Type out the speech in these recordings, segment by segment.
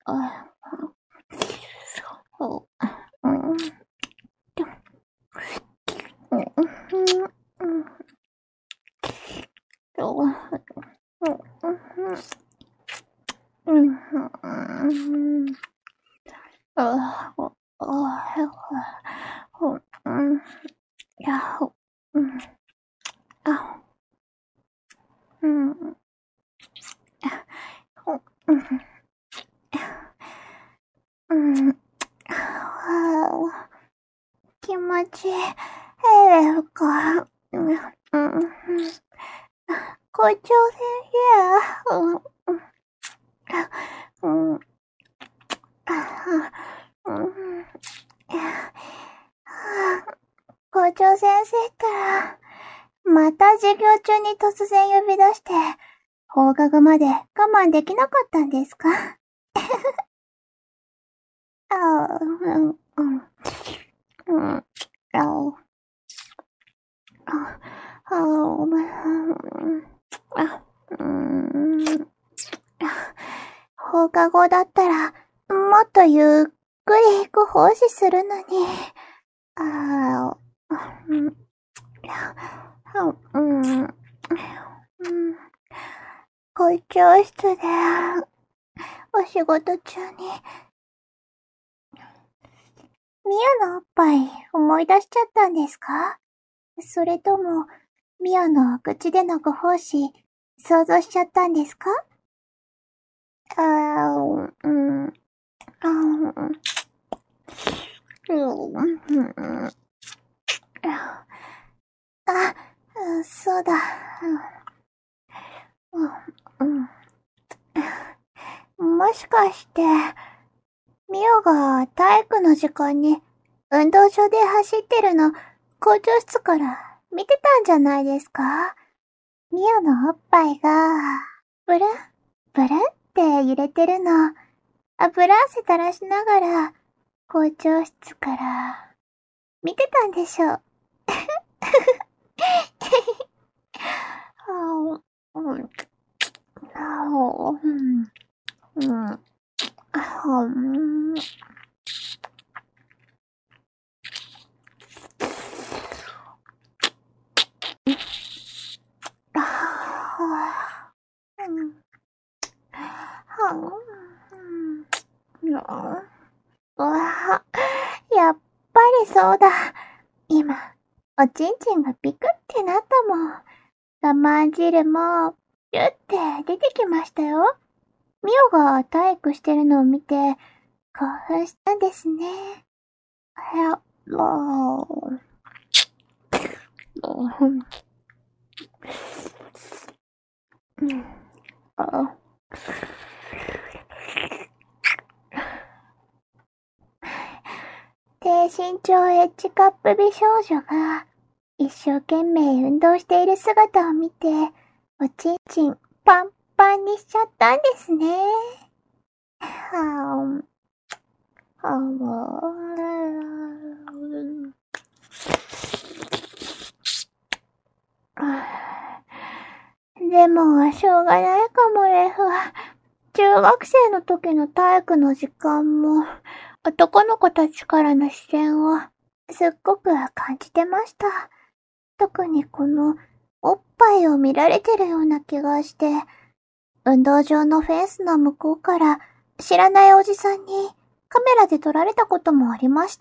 気持ちいい。LF か。校長先生。校長先生ったら、また授業中に突然呼び出して、放課後まで我慢できなかったんですか？放課後だったら、もっとゆっくり奉仕するのに。校長室で、お仕事中に、ミヤのおっぱい思い出しちゃったんですか？それとも、ミヤの口でのご奉仕、想像しちゃったんですか？そうだ。もしかして、ミオが体育の時間に運動場で走ってるの校長室から見てたんじゃないですか？ミオのおっぱいが、ブルン、ブルンって揺れてるの、油汗垂らしながら校長室から見てたんでしょう。やっぱりそうだ。今、おちんちんがピクってなったもん。我慢汁も、ピュって出てきましたよ。ミオが体育してるのを見て、興奮したんですね。低身長エッジカップ美少女が一生懸命運動している姿を見て、おちんちんパンパンにしちゃったんですね。でも、しょうがないかもレフ。中学生の時の体育の時間も、男の子たちからの視線をすっごく感じてました。特にこのおっぱいを見られてるような気がして、運動場のフェンスの向こうから知らないおじさんにカメラで撮られたこともありました。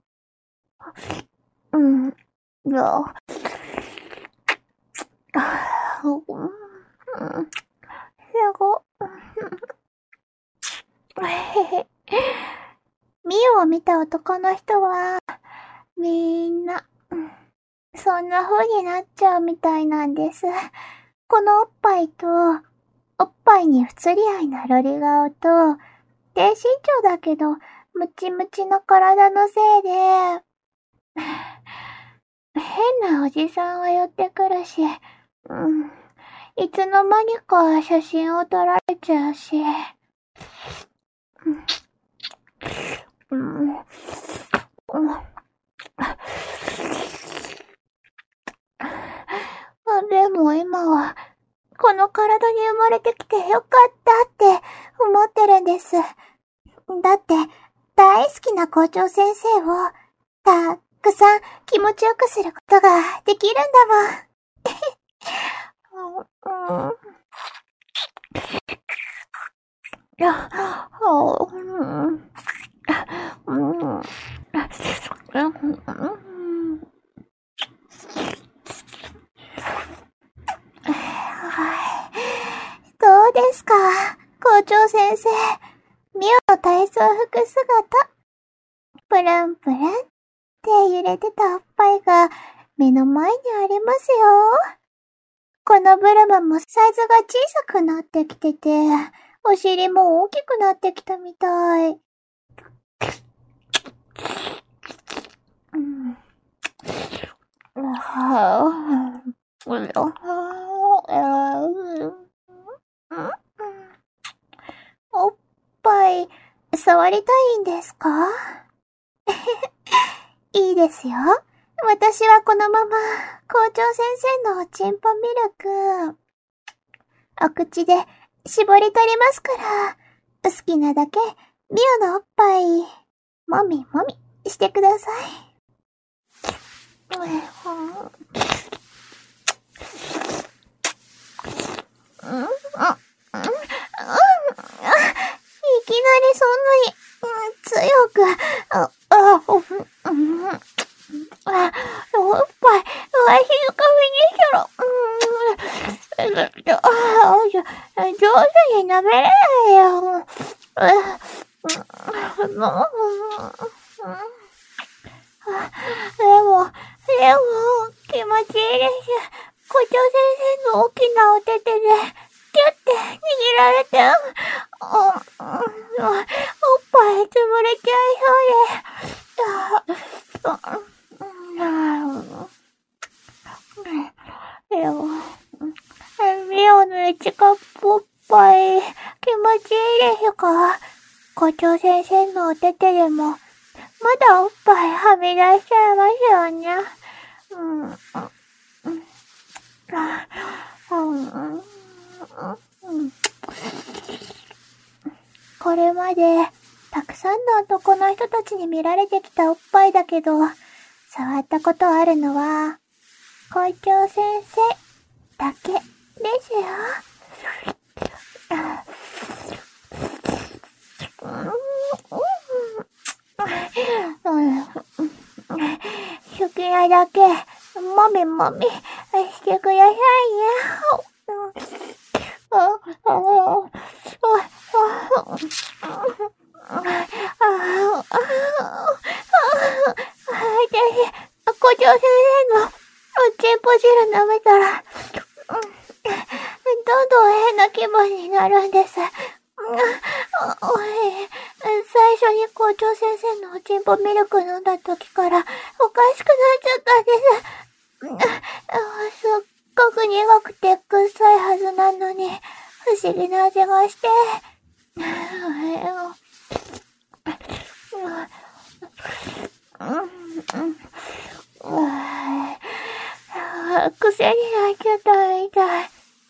ミオを見た男の人は、みんな、そんな風になっちゃうみたいなんです。このおっぱいと、おっぱいに不釣り合いなロリ顔と、低身長だけど、ムチムチの体のせいで、変なおじさんは寄ってくるし、いつの間にか写真を撮られちゃうし、でも今は、この体に生まれてきてよかったって思ってるんです。 だって、大好きな校長先生を、たくさん気持ちよくすることができるんだもん。どうですか、校長先生。ミオの体操服姿。プルンプルンって揺れてたおっぱいが目の前にありますよ。このブルマもサイズが小さくなってきてて、お尻も大きくなってきたみたい。おっぱい、触りたいんですか？いいですよ。私はこのまま、校長先生のチンポミルク、お口で絞り取りますから、好きなだけ、ミオのおっぱい、もみもみしてください。いきなりそんなに、強く、おっぱい、わしの髪にしたら、上手に舐めれないよ。でも、気持ちいいです。校長先生の大きなお手手で、キュッて握られて、おっぱい潰れちゃいそうで。でも、ミオの一カップおっぱい、気持ちいいですか？校長先生のお手手でも、まだおっぱいはみ出しちゃいますよね。これまで、たくさんの男の人たちに見られてきたおっぱいだけど、触ったことあるのは、校長先生だけですよ。好きなだけ、もみもみしてくださいね。校長先生のチンポ汁舐めたら、どんどん変な気分になるんです。最初に校長先生のおちんぽミルク飲んだ時からおかしくなっちゃったんです。すっごく苦くて臭いはずなのに不思議な味がして、癖になっちゃったみたい。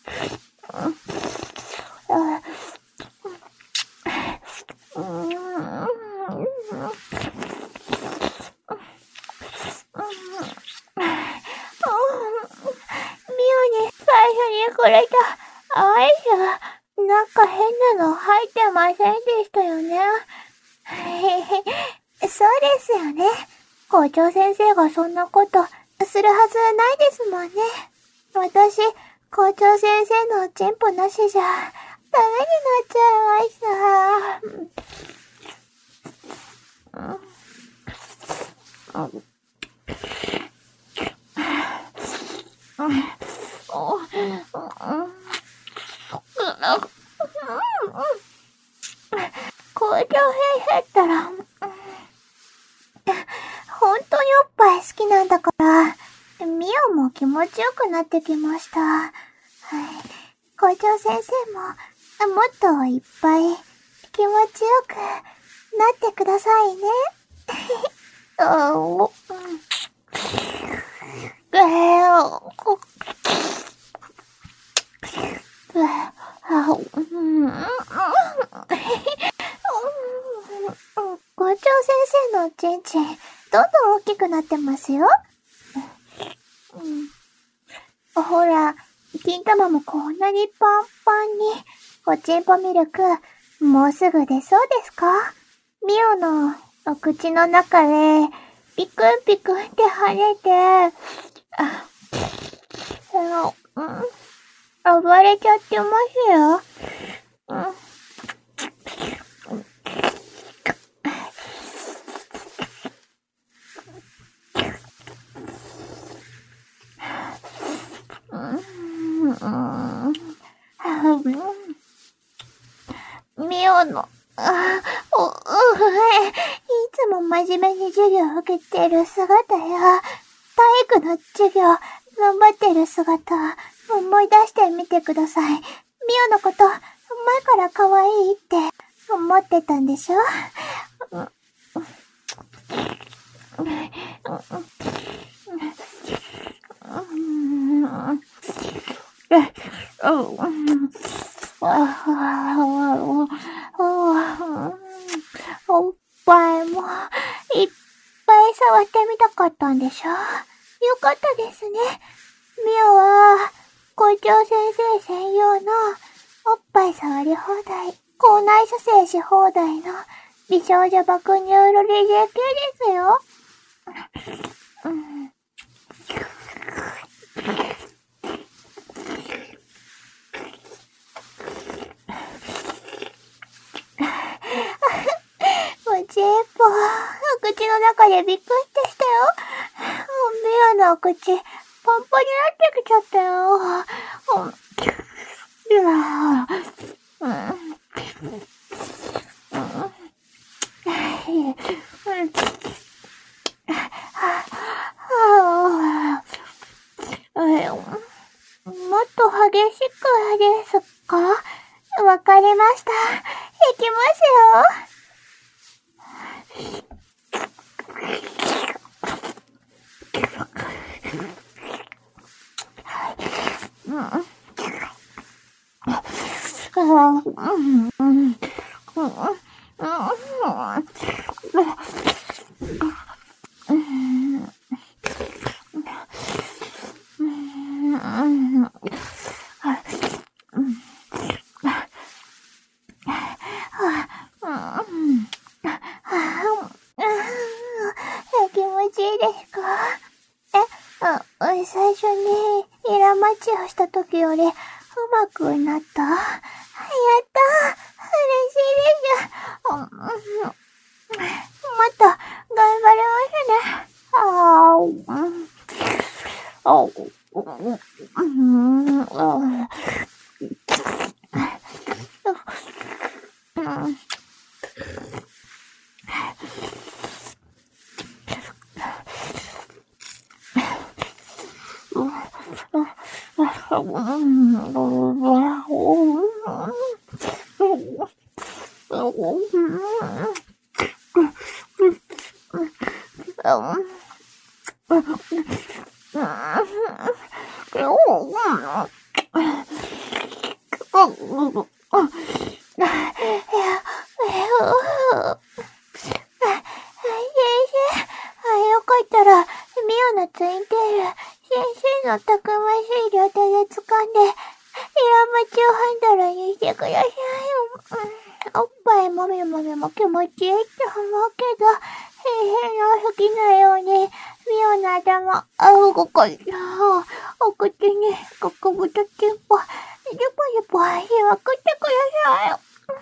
これじゃ、アイス、なんか変なの入ってませんでしたよね。そうですよね。校長先生がそんなことするはずないですもんね。私、校長先生のチンポなしじゃ、ダメになっちゃいました。校長先生ったら、本当におっぱい好きなんだから、ミオも気持ちよくなってきました。校長先生も、もっといっぱい気持ちよくなってくださいね。 長先生のおちんちん、どんどん大きくなってますよ。ほら、金玉もこんなにパンパンに、おちんぽミルク、もうすぐ出そうですか？ミオのお口の中で、ピクンピクンって跳ねて、暴れちゃってますよ。ミオの、いつも真面目に授業を受けてる姿や、体育の授業、頑張ってる姿、思い出してみてください。ミオのこと、前から可愛いって思ってたんでしょ？おっぱいもいっぱい触ってみたかったんでしょ？よかったですね。ミオは校長先生専用のおっぱい触り放題、校内射精し放題の美少女爆乳ロリジェ系ですよ。おちんぽ、お口の中でびっくりしたよ。ミオのお口、パンパンになってきちゃったよ。もっと激しくですか？わかりました。いきますよ。気持ちいいですか？最初にイラ待ちをした時よりうまくなった。やった！嬉しいです。もっと頑張れますね。よかったら、ミオのツインテール、先生のたくましい両手で掴んで、イラマチをハンドルにしてください。おっぱいもみもみも気持ちいいって思うけど、の好きなように、ミオの頭、ここ、お口に、極太チンポ、ジュポジュポ、しまくってください。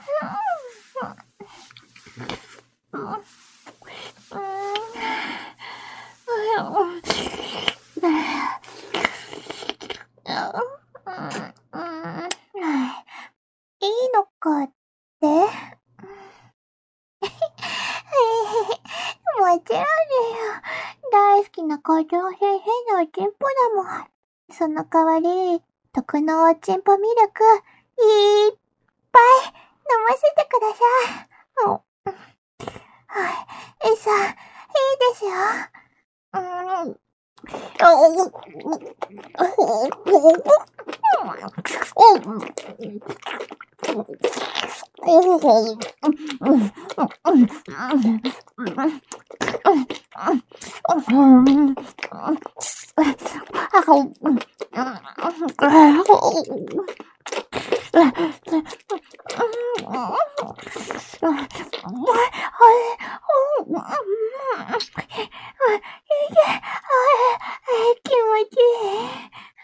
いいのかって？もちろんだよ。大好きな校長先生のおちんぽだもん。その代わり、特のおちんぽミルク、いっぱい飲ませてください。さあ、いいですよ。 気持ちいい。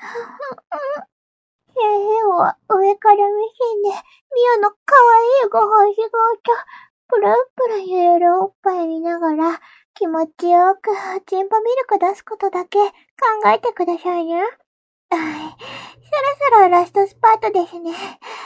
上から目線で、ミオの可愛いご星がプルプル揺れるおっぱい見ながら、気持ちよくチンポミルク出すことだけ考えてくださいね。そろそろラストスパートですね。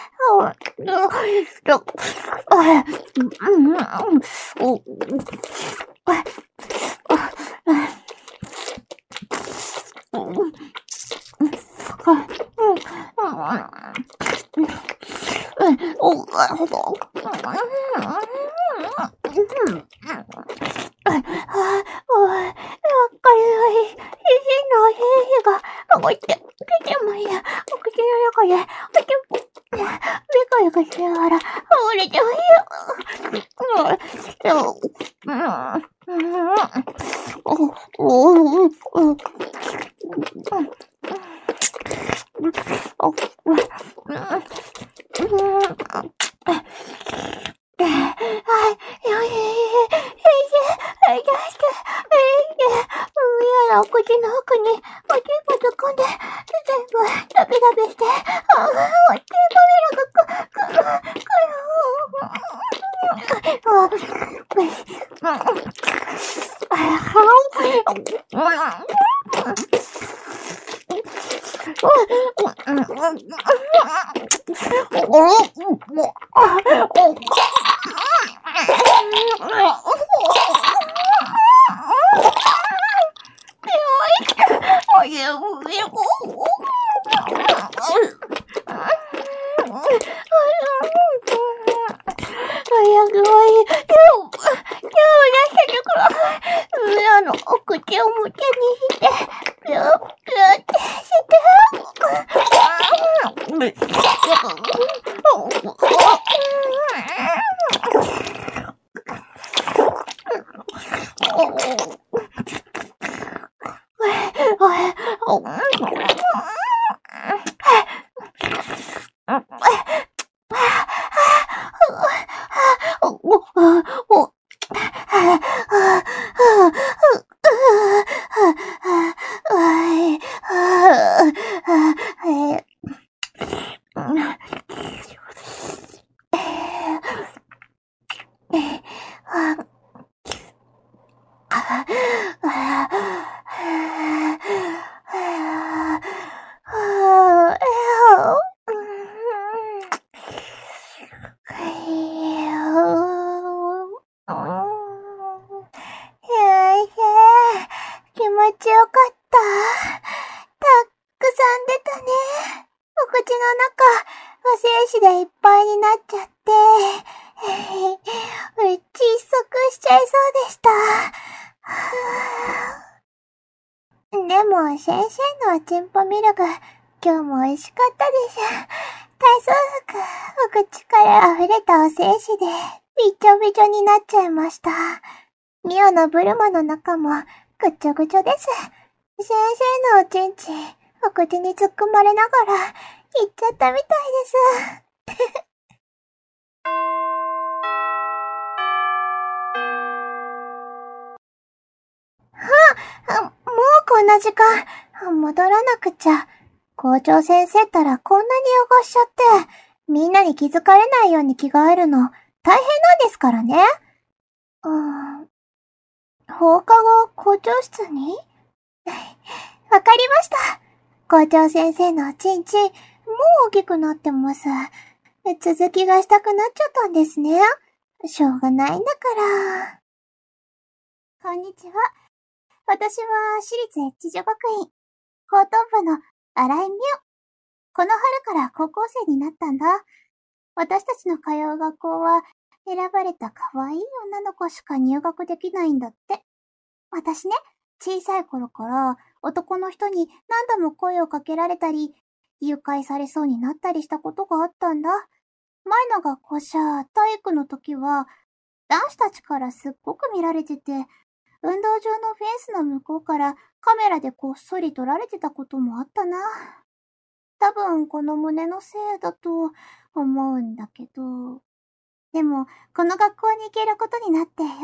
お口の奥におちんぽ突っ込んで、全部ダビダビして、おちんぽミルお口を無茶にして、ピューピューってして、気持ちよかった。たくさん出たね。お口の中、お精子でいっぱいになっちゃって、窒息しちゃいそうでした。でも、先生のおちんぽミルク、今日も美味しかったでしょ。体操服、お口から溢れたお精子で、びちょびちょになっちゃいました。ミオのブルマの中も、ぐちょぐちょです。先生のおちんち、お口に突っ込まれながら、行っちゃったみたいです。もうこんな時間、戻らなくちゃ。校長先生ったらこんなに汚しちゃって、みんなに気づかれないように着替えるの、大変なんですからね。放課後、校長室にわかりました。校長先生のおちんちん、もう大きくなってます。続きがしたくなっちゃったんですね。しょうがないんだから。こんにちは。私は私立越女学院、高等部の新井美桜。この春から高校生になったんだ。私たちの通う学校は、選ばれた可愛い女の子しか入学できないんだって。私ね、 小さい頃から男の人に何度も声をかけられたり、誘拐されそうになったりしたことがあったんだ。前の学校じゃ体育の時は男子たちからすっごく見られてて、運動場のフェンスの向こうからカメラでこっそり撮られてたこともあったな。多分この胸のせいだと思うんだけど。でも、この学校に行けることになってよかった。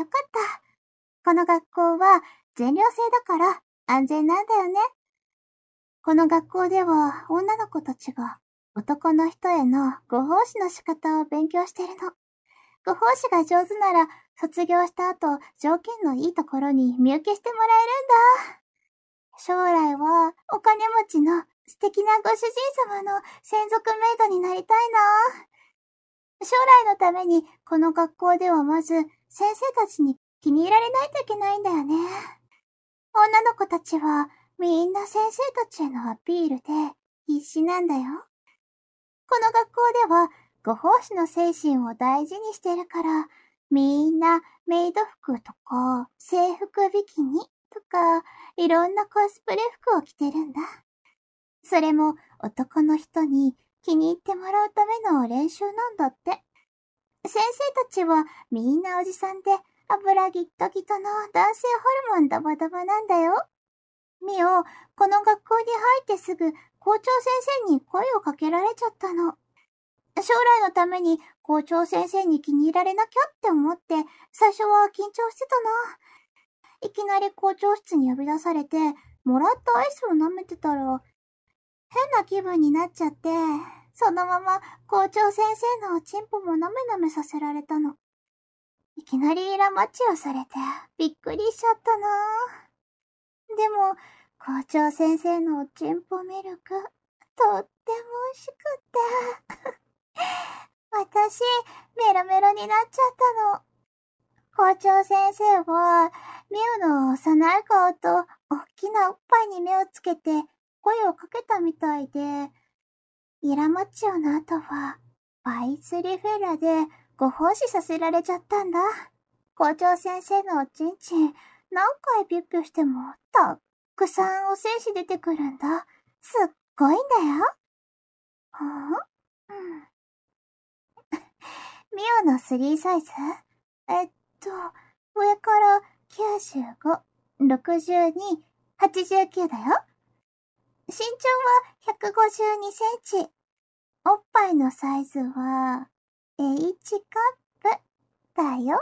この学校は全寮制だから安全なんだよね。この学校では女の子たちが男の人へのご奉仕の仕方を勉強してるの。ご奉仕が上手なら卒業した後条件のいいところに身請けしてもらえるんだ。将来はお金持ちの素敵なご主人様の専属メイドになりたいな。将来のためにこの学校ではまず先生たちに気に入られないといけないんだよね。女の子たちはみんな先生たちへのアピールで必死なんだよ。この学校ではご奉仕の精神を大事にしてるから、みんなメイド服とか制服ビキニとかいろんなコスプレ服を着てるんだ。それも男の人に気に入ってもらうための練習なんだって。先生たちはみんなおじさんで油ギットギトの男性ホルモンダバダバなんだよ。ミオ、この学校に入ってすぐ校長先生に声をかけられちゃったの。将来のために校長先生に気に入られなきゃって思って最初は緊張してたな。いきなり校長室に呼び出されてもらったアイスを舐めてたら変な気分になっちゃって、そのまま校長先生のおちんぽも舐め舐めさせられたの。いきなりラマッチをされてびっくりしちゃったな。でも校長先生のおちんぽミルクとっても美味しくって私メロメロになっちゃったの。校長先生はミウの幼い顔と大きなおっぱいに目をつけて声をかけたみたいで、イラマッチオの後はバイスリフェラでご奉仕させられちゃったんだ。校長先生のおちんちん何回ピュッピュしてもたくさんお精子出てくるんだ。すっごいんだよ。ミオの3サイズ？上から95、62、89だよ。身長は152センチ。おっぱいのサイズは H カップだよ。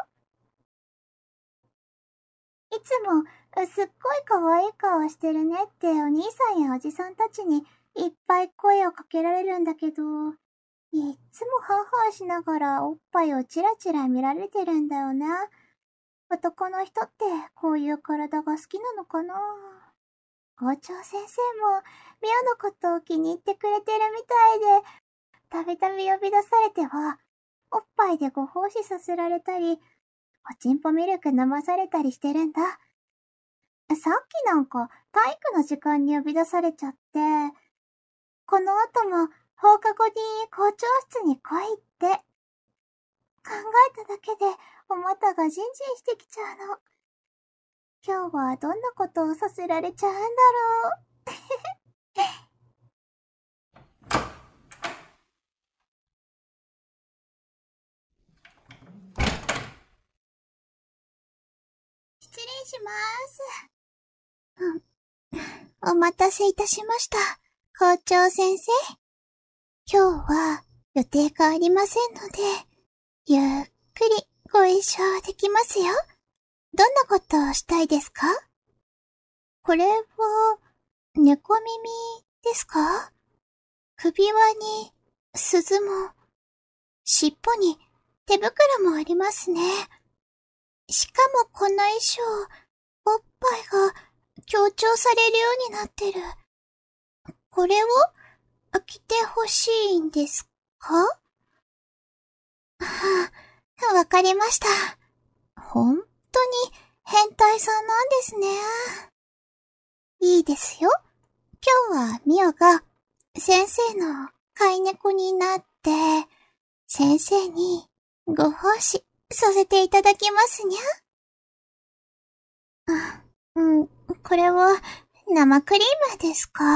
いつもすっごい可愛い顔してるねってお兄さんやおじさんたちにいっぱい声をかけられるんだけど、いっつもハーハーしながらおっぱいをチラチラ見られてるんだよね。男の人ってこういう体が好きなのかな。校長先生もミオのことを気に入ってくれてるみたいで、たびたび呼び出されては、おっぱいでご奉仕させられたり、おちんぽミルク飲まされたりしてるんだ。さっきなんか体育の時間に呼び出されちゃって、この後も放課後に校長室に来いって考えただけでお股がジンジンしてきちゃうの。今日はどんなことをさせられちゃうんだろう。失礼します。お待たせいたしました。校長先生。今日は予定がありませんので、ゆっくりご一緒できますよ。どんなことをしたいですか？これは、猫耳ですか？首輪に鈴も、尻尾に手袋もありますね。しかもこの衣装、おっぱいが強調されるようになってる。これを着てほしいんですか？わかりました。本当に変態さんなんですね。いいですよ。今日はミオが先生の飼い猫になって、先生にご奉仕させていただきますにゃ。 これは生クリームですか？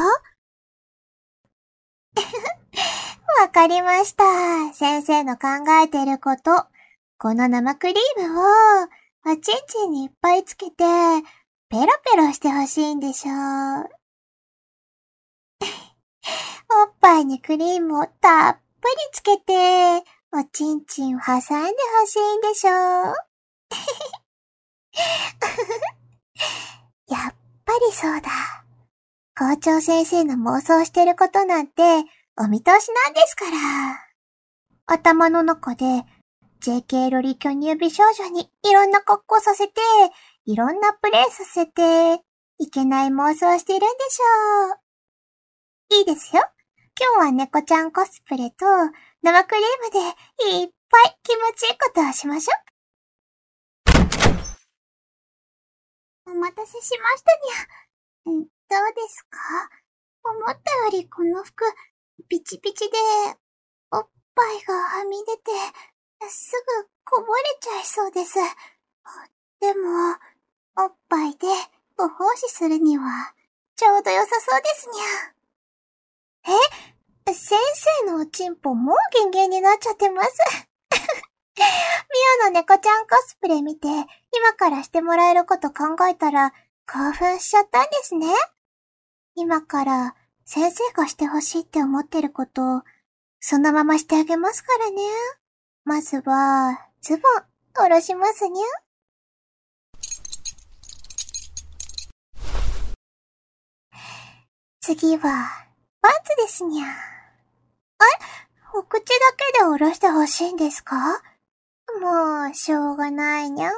わかりました。先生の考えてること。この生クリームをおちんちんにいっぱいつけてペロペロしてほしいんでしょう。おっぱいにクリームをたっぷりつけておちんちんを挟んでほしいんでしょう。やっぱりそうだ。校長先生の妄想してることなんてお見通しなんですから。頭の中で JK ロリ巨乳美少女にいろんな格好させて、いろんなプレイさせて、いけない妄想してるんでしょう。いいですよ。今日は猫ちゃんコスプレと生クリームでいっぱい気持ちいいことをしましょう。お待たせしましたにゃ。どうですか？思ったよりこの服、ピチピチで、おっぱいがはみ出て、すぐこぼれちゃいそうです。でも、おっぱいでご奉仕するには、ちょうど良さそうですにゃ。先生のおちんぽもうギンギンになっちゃってます。ミオの猫ちゃんコスプレ見て、今からしてもらえること考えたら、興奮しちゃったんですね。今から先生がしてほしいって思ってることを、そのまましてあげますからね。まずは、ズボン、下ろしますにゃ。次は、パンツですにゃ。お口だけで下ろしてほしいんですか？もう、しょうがないにゃ。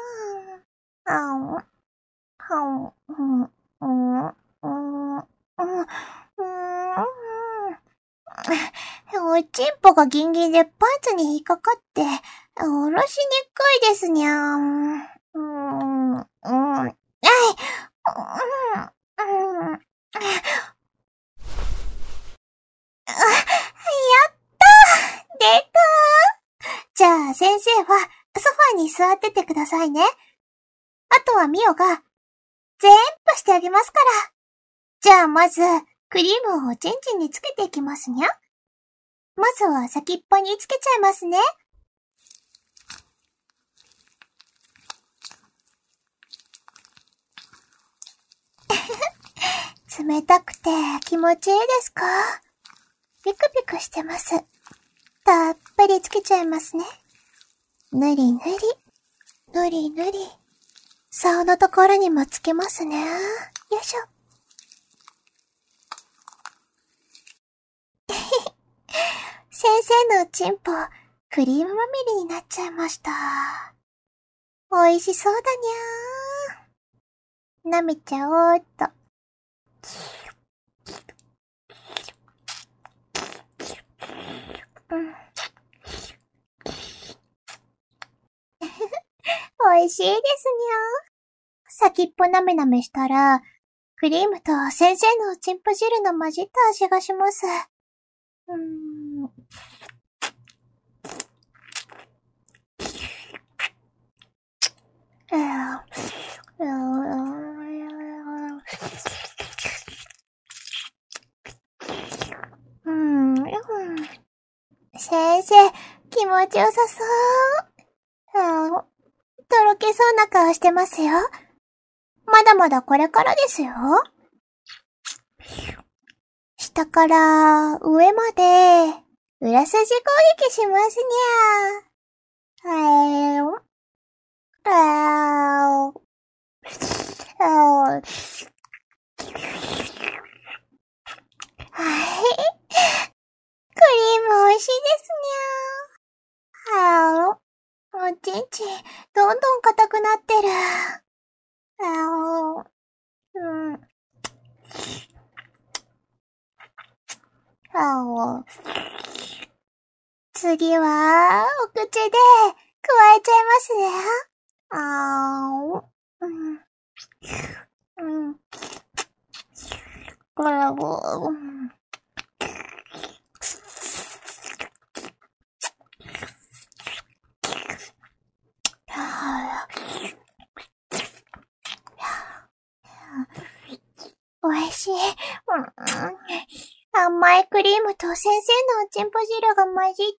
おちんぽがギンギンでパンツに引っかかって、下ろしにくいですにゃ。やったー！出たー！じゃあ先生はソファに座っててくださいね。あとはミオが全部してあげますから。じゃあまずクリームをおちんちんにつけていきますにゃ。まずは先っぽにつけちゃいますね。冷たくて気持ちいいですか？ピクピクしてます。たっぷりつけちゃいますね。ぬりぬり、ぬりぬり。竿のところにもつけますね。よいしょ。先生のおちんぽ、クリームまみれになっちゃいました。美味しそうだにゃー。舐めちゃおーっと。美味しいですにゃー。先っぽなめなめしたら、クリームと先生のおちんぽ汁の混じった味がします。先生、気持ちよさそう。とろけそうな顔してますよ。まだまだこれからですよ。下から上まで、裏筋攻撃しますにゃ。はい。クリーム美味しいですにゃ。おちんちん、どんどん硬くなってる。次は、お口で、加えちゃいますね。これを、 美味しい。甘いクリームと先生のおちんぽ汁が混じって、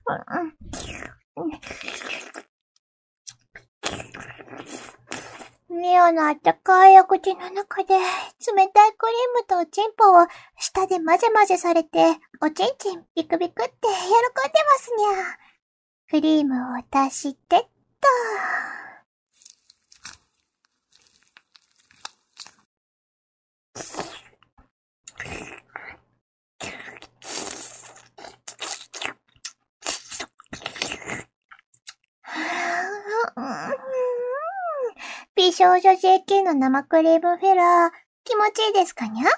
ミオのあったかいお口の中で、冷たいクリームとおちんぽを舌で混ぜ混ぜされて、おちんちんビクビクって喜んでますにゃ。クリームを足してっと。美少女 JK の生クリームフィラー、気持ちいいですかにゃ？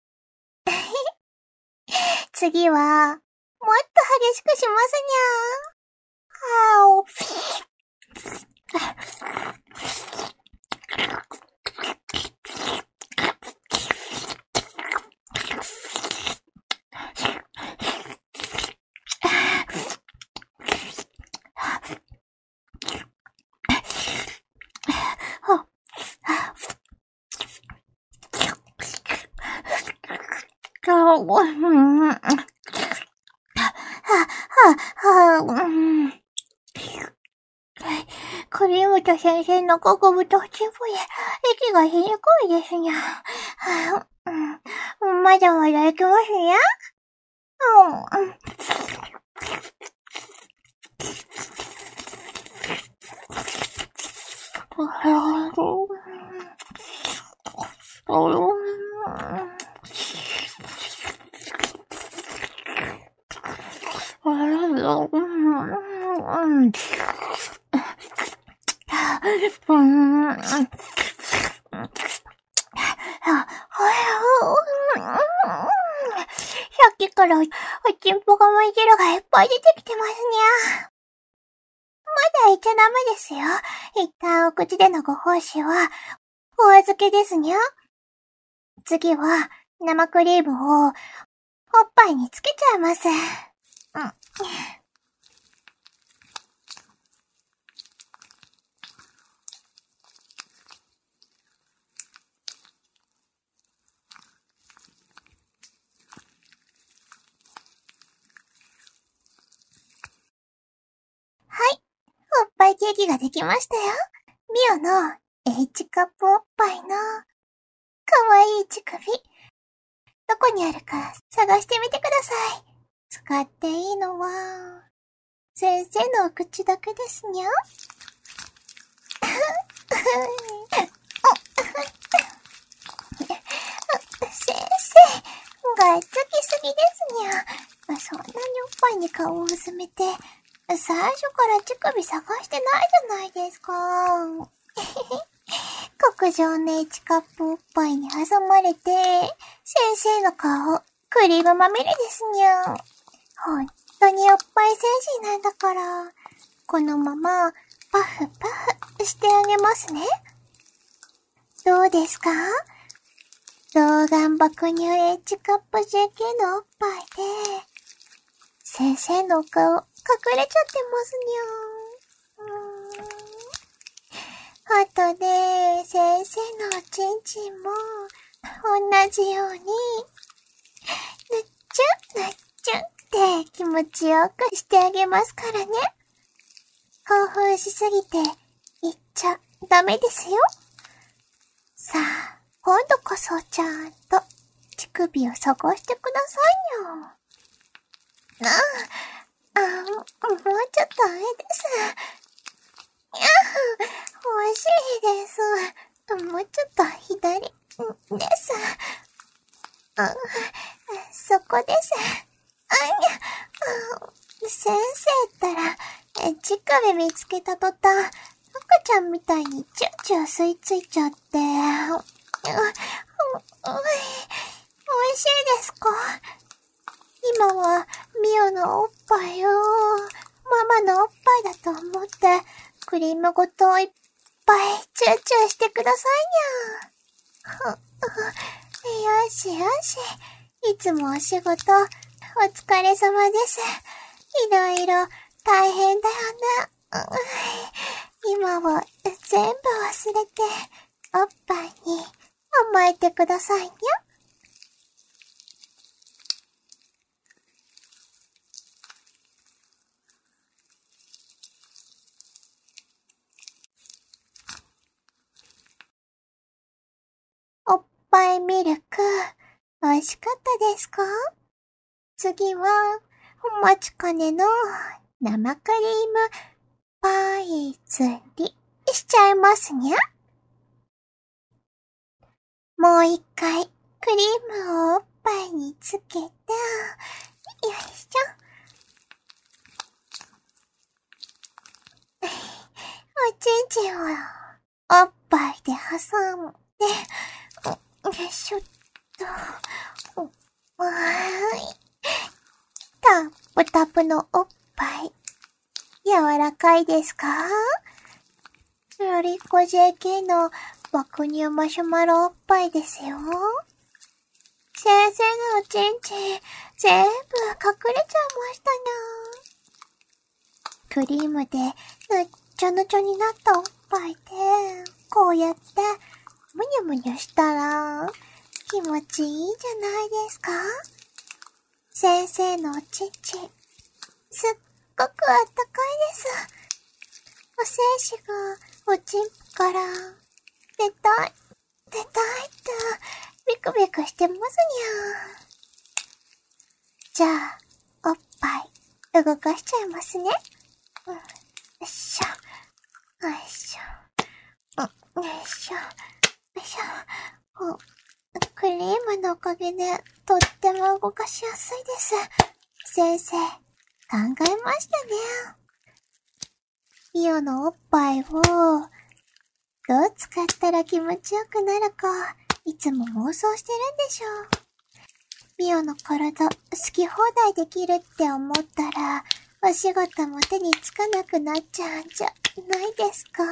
次は、もっと激しくしますにゃ。クリームと先生の極太おちんぽで息がしにくいですにゃ。まだまだいきますにゃ。さっきからおちんぽがまい汁がいっぱい出てきてますにゃ。まだ言っちゃダメですよ。一旦お口でのご奉仕はお預けですにゃ。次は生クリームをおっぱいにつけちゃいます。おっぱいケーキができましたよ。ミオの H カップおっぱいのかわいい乳首。どこにあるか探してみてください。使っていいのは、先生のお口だけですにゃ。先生、がっつきすぎですにゃ。そんなにおっぱいに顔をうずめて、最初から乳首探してないじゃないですか。極上のHカップおっぱいに挟まれて、先生の顔、クリームまみれですにゃ。ほんとにおっぱい戦士なんだから、このままパフパフしてあげますね。どうですか？童顔爆乳Hカップ JK のおっぱいで、先生のお顔隠れちゃってますにゃ。あとで先生のおちんちんも同じようにぬっちゅぬっちゅって気持ちよくしてあげますからね。興奮しすぎて言っちゃダメですよ。さあ、今度こそちゃんと乳首を探してくださいよ。もうちょっと上です。欲しいです。もうちょっと左です。そこです。先生ったら、乳首見つけた途端、赤ちゃんみたいにチューチュー吸い付いちゃって、美味しいですか？今はミオのおっぱいをママのおっぱいだと思ってクリームごといっぱいチューチューしてくださいにゃ。よしよし。いつもお仕事お疲れ様です。いろいろ大変だよね。今は全部忘れておっぱいに甘えてくださいにゃ。おっぱいミルク、美味しかったですか？次は、お待ちかねの生クリームパイズリしちゃいますにゃ。もう一回、クリームをおっぱいにつけて、よいしょ。おちんちんをおっぱいで挟んで、よいしょっと。わーい。タップタプのおっぱい。柔らかいですか？ロリコ JK の爆乳マシュマロおっぱいですよ。先生のおちんちん、全部隠れちゃいましたな。クリームでぬっちょぬちょになったおっぱいで、こうやってむにゅむにゅしたら気持ちいいじゃないですか。先生のおちんちん、すっごくあったかいです。お精子がおちんぽから出たいってビクビクしてますにゃ。じゃあ、おっぱい動かしちゃいますね。よいしょ。よいしょ。よいしょ。よいしょ。クリームのおかげでとっても動かしやすいです。先生、考えましたね。ミオのおっぱいをどう使ったら気持ちよくなるかいつも妄想してるんでしょう。ミオの体好き放題できるって思ったらお仕事も手につかなくなっちゃうんじゃないですか？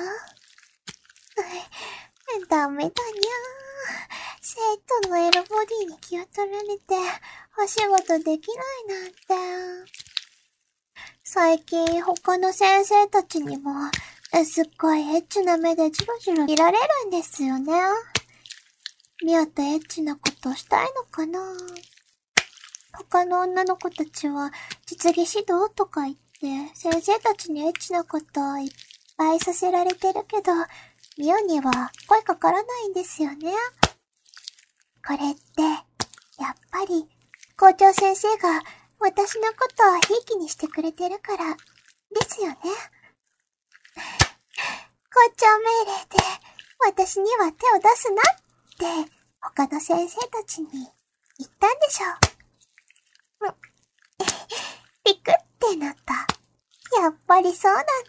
ダメだにゃー。生徒のエロボディに気を取られてお仕事できないなんて。最近他の先生たちにもすっごいエッチな目でジロジロ見られるんですよね。ミオとエッチなことしたいのかな？他の女の子たちは実技指導とか言って先生たちにエッチなことをいっぱいさせられてるけど、ミオには声かからないんですよね。これって、やっぱり校長先生が私のことをひいきにしてくれてるから、ですよね。校長命令で私には手を出すなって他の先生たちに言ったんでしょう。ピクってなった。やっぱりそうなんだ。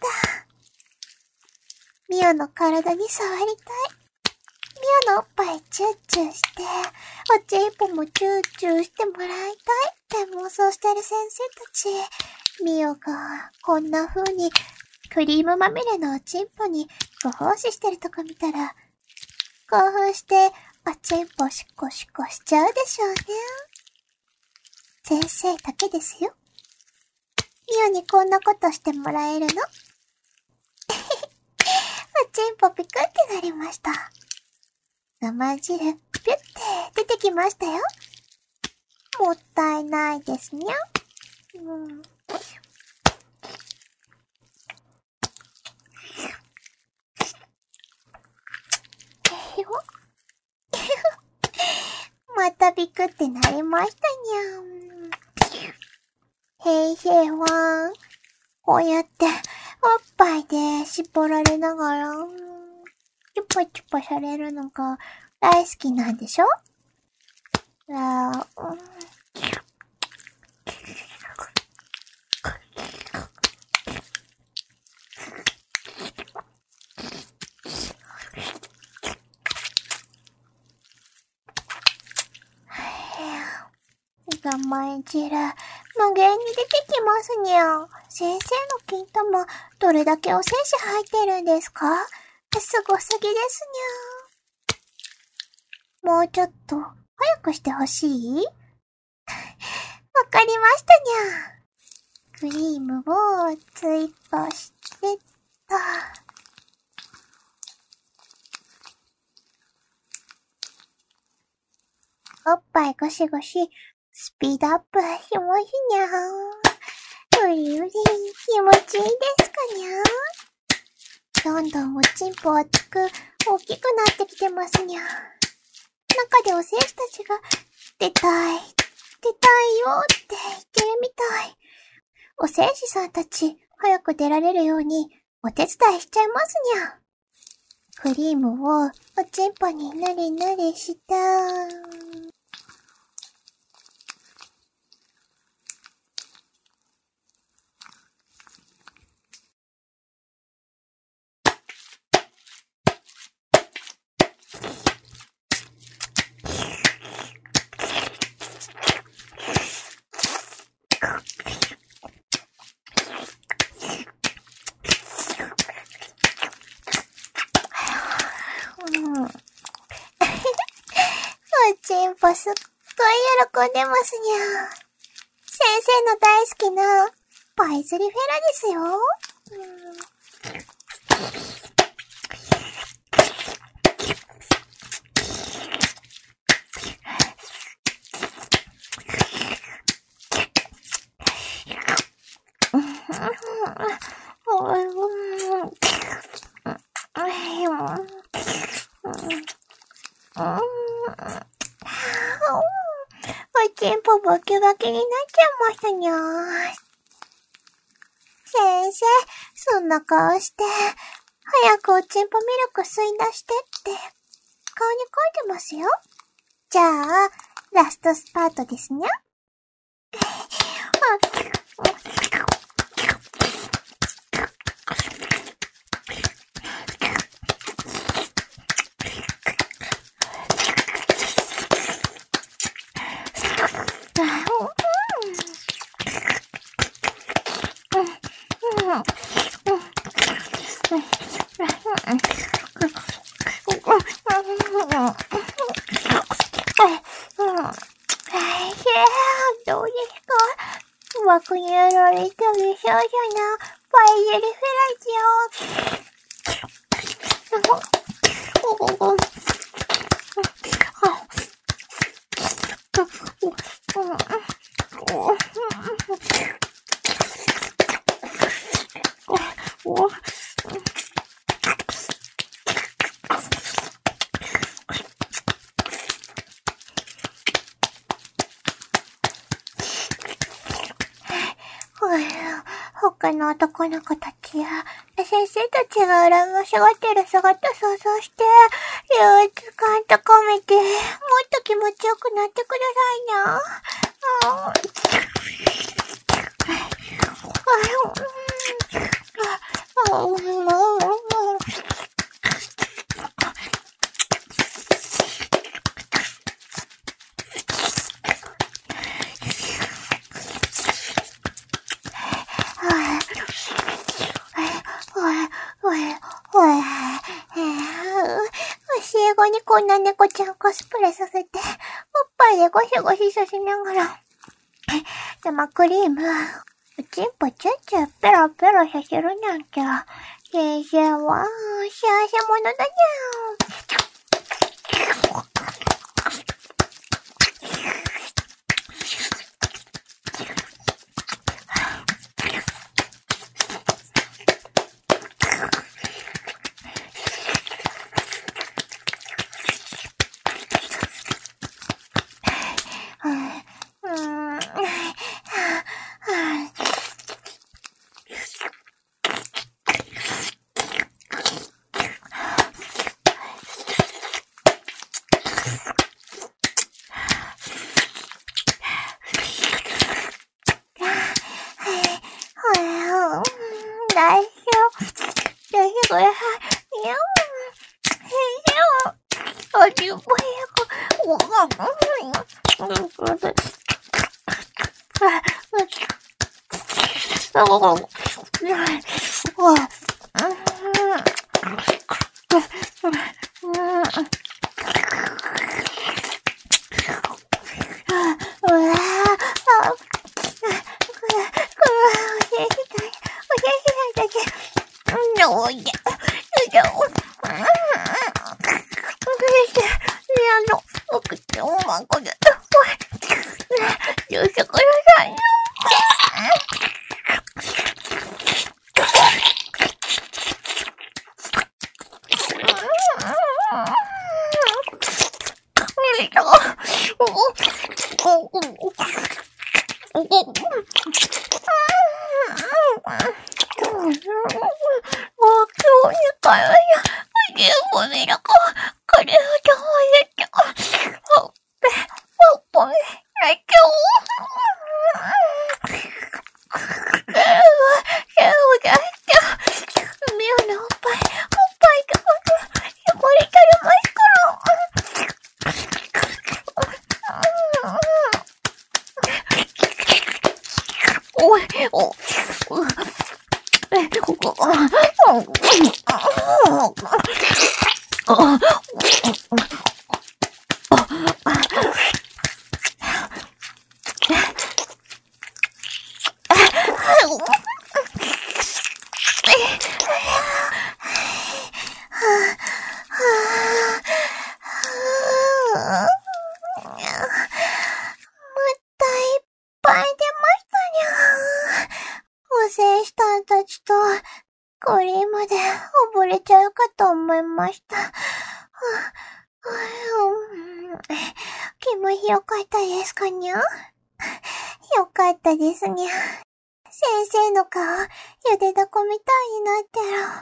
ミオの体に触りたい。ミオのおっぱいチューチューして、おちんぽもチューチューしてもらいたいって妄想してる先生たち。ミオがこんな風にクリームまみれのおちんぽにご奉仕してるとこ見たら、興奮しておちんぽシコシコしちゃうでしょうね。先生だけですよ。ミオにこんなことしてもらえるの？おちんぽピクってなりました。生汁ピュって出てきましたよ。もったいないですにゃ。またビクってなりましたにゃ。へいへいはん。こうやっておっぱいで絞られながら、チュパチュパされるのが大好きなんでしょ？甘い汁、無限に出てきますにゃ。先生の金玉、どれだけお精子入ってるんですか？すごすぎですにゃ。もうちょっと、早くしてほしい？わかりましたにゃ。クリームを追加してた。 おっぱいゴシゴシ、スピードアップしますにゃー。うりうり、気持ちいいですかにゃー。どんどんおちんぽ厚く、大きくなってきてますにゃー。中でお精子たちが、出たいよって言ってるみたい。お精子さんたち、早く出られるように、お手伝いしちゃいますにゃ。クリームをおちんぽになりなりした。おちんぽすっごい喜んでますにゃ。先生の大好きなパイズリフェラですよ。おちんぽボキバキになっちゃいましたにゃー。先生、そんな顔して、早くおちんぽミルク吸い出してって、顔に書いてますよ。じゃあ、ラストスパートですにゃ。どうですか？枠にやられた美少女のパイズリフェラ他の男の子たちや先生たちが羨ましがってる姿想像して、憂鬱感高めて、もっと気持ちよくなってくださいな。教え子にこんな猫ちゃんコスプレさせて、おっぱいでゴシゴシさせながら、生クリーム、おちんぽチュッチュペロペロさせるなんて、先生は幸せ者だにゃー。 まこで、許してくださいよ。クリームで溺れちゃうかと思いました。気分良かったですかにゃ？よかったですにゃ。先生の顔、ゆでだこみたいになってる。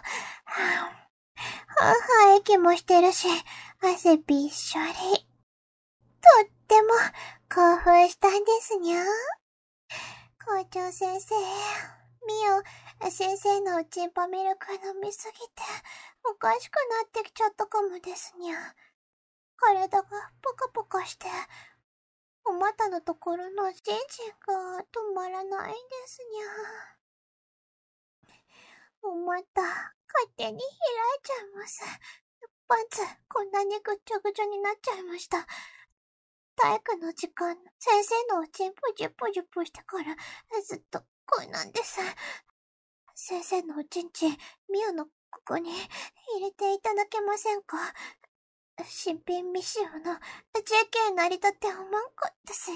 息もしてるし、汗びっしょり。とっても興奮したんですにゃ。校長先生、みお、先生のおちんぽミルク飲みすぎて、おかしくなってきちゃったかもですにゃ。体がポカポカして、お股のところのジンジンが止まらないんですにゃ。お股、勝手に開いちゃいます。パンツ、こんなにぐっちゃぐちゃになっちゃいました。体育の時間、先生のおちんぽジュポジュポしてから、ずっとこうなんです。先生のおちんちん、ミオのここに入れていただけませんか？新品未使用の JK 成り立ておまんこですよ。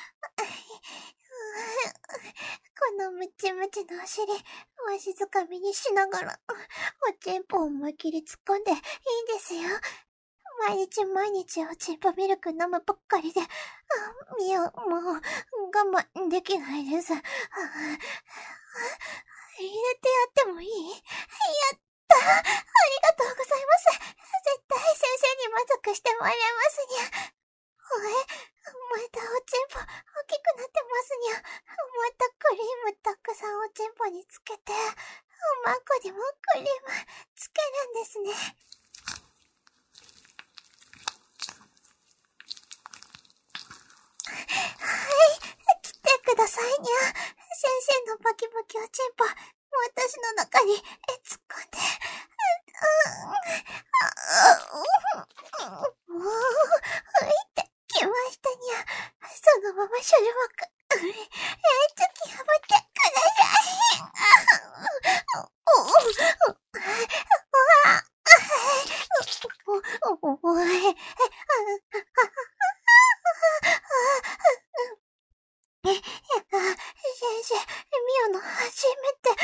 このムチムチのお尻、わしづかみにしながら、おちんぽを思いっきり突っ込んでいいんですよ。毎日毎日おちんぽミルク飲むばっかりで、ミオ、もう我慢できないです。入れてやってもいい？やったー！ありがとうございます。絶対先生に満足してもらえますにゃ。またおちんぽ大きくなってますにゃ。またクリームたくさんおちんぽにつけて、おまんこにもクリームつけるんですね。来てくださいにゃ。先生のバキバキおちんぽ、私の中に突っ込んで。ってきましたにゃ。そのまま処女膜。ちょっとやばってください。先生、ミオの初めて、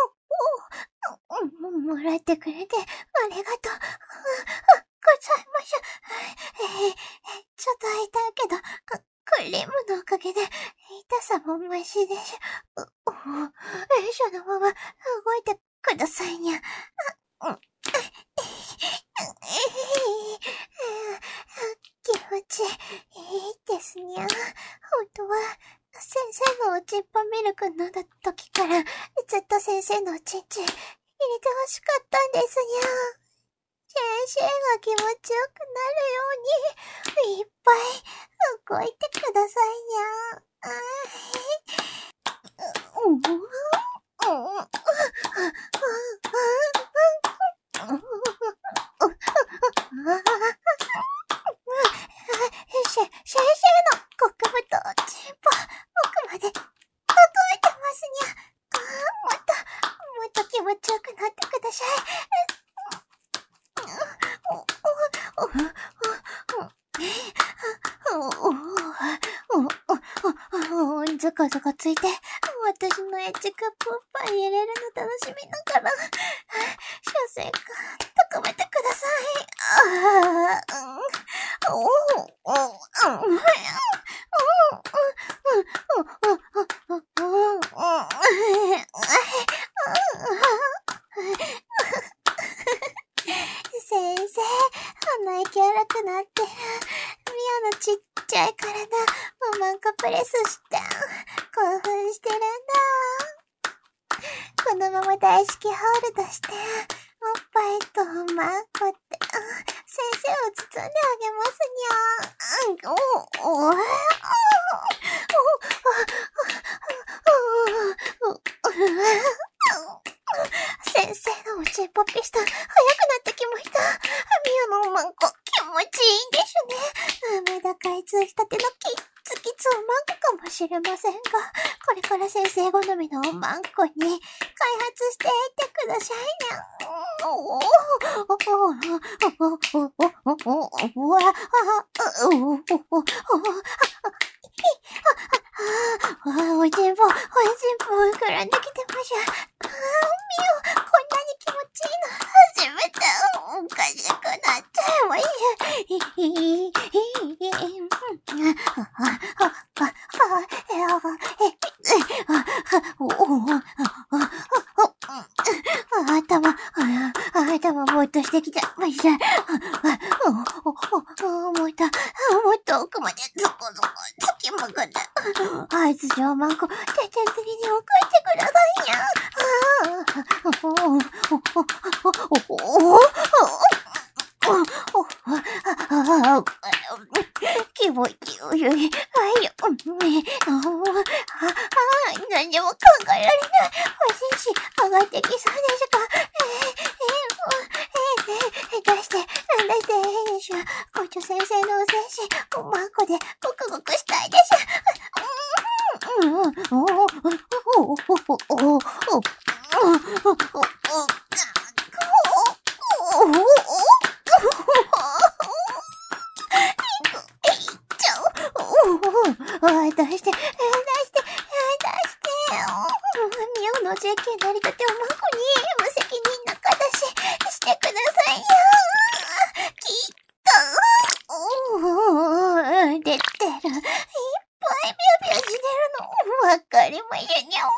もらってくれてありがとう。ございましょ。ちょっと痛いけど、クリームのおかげで痛さもマシでしょ。そのまま動いてくださいにゃ。気持ちいいですにゃ。本当は先生のおちんぽミルク飲んだ時からずっと先生のおちんちん入れてほしかったんですにゃ。先生が気持ちよくなるようにいっぱい動いてくださいにゃ。先生の極太おちんぽ、奥まで届いてますにゃ。もっと気持ちよくなってください。 ズカズカついて、私のエッジカップをパン入れれるの楽しみながら、射精感、高めてください。先生、鼻息荒くなってる。ミオのちっちゃい体、おまんこプレスして、興奮してるんだ。このまま大好きホールドして、おっぱいとおまんこって、先生を包んであげますにゃ。先生のおちんぽピストン、速くなってきました。ミオのおまんこ、気持ちいいですね。メダカいつしたてのキッツキツおまんこかもしれませんが、これから先生好みのおまんこに開発していってくださいね。おちんぽ膨らんできてましょ。ミオ、こんなに気持ちいいの初めて。おかしくなっちゃいました頭ぼーっとしてきちゃいました。もっと奥までゾコゾコ突きまくって。あいつ上マンコ、ちゃちゃ釣りに送ってくださいや。気持ちよい。何でも考えられない。お精子上がってきそうですか。出して、いいでしょ。校長先生のお精子、おまんこでごくごくしたいです。出して。ミオのJK なりたておまんこに無責任な形してくださいよ。きっと、出てる。いっぱいビュービューしてるの。わかりましたにゃ。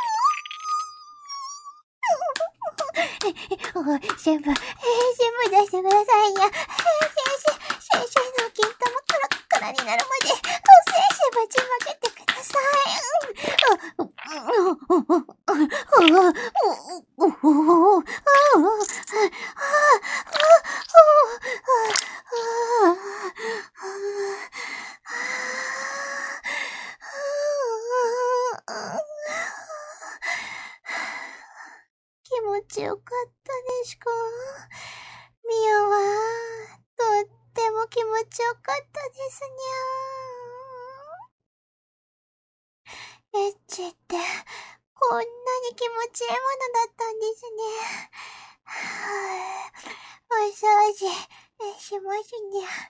全部出してくださいよ。先生の金玉カラッカラになるまで、精子ぶちまけてください。気持ちよかったですか？ミオは、とっても気持ちよかったですにゃー。エッチって、こんなに気持ちいいものだったんですね。お掃除しますにゃ。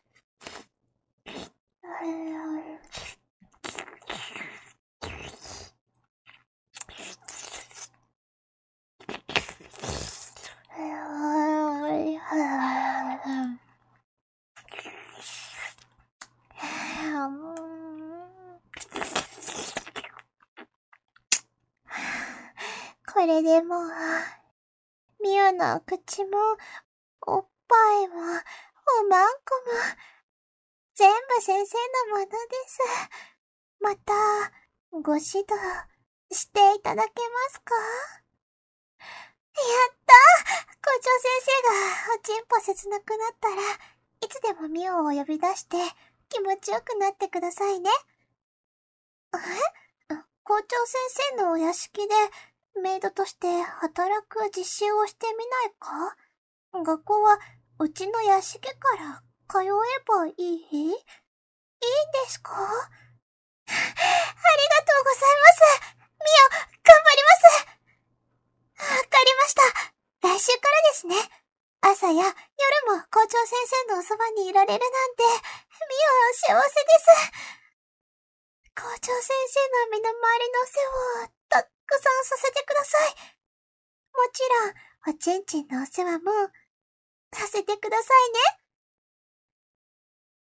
これでもう、ミオの口も、おっぱいも、おまんこも、全部先生のものです。また、ご指導していただけますか？やったー！校長先生がおちんぽ切なくなったら、いつでもミオを呼び出して気持ちよくなってくださいね。校長先生のお屋敷でメイドとして働く実習をしてみないか？学校はうちの屋敷から通えばいい？いいですか？ありがとうございます。ミオ、頑張ります。わかりました。来週からですね。朝や夜も校長先生のおそばにいられるなんて、ミオ幸せです。校長先生の身の回りのお世話をたくさんさせてください。もちろん、おちんちんのお世話もさせてくださいね。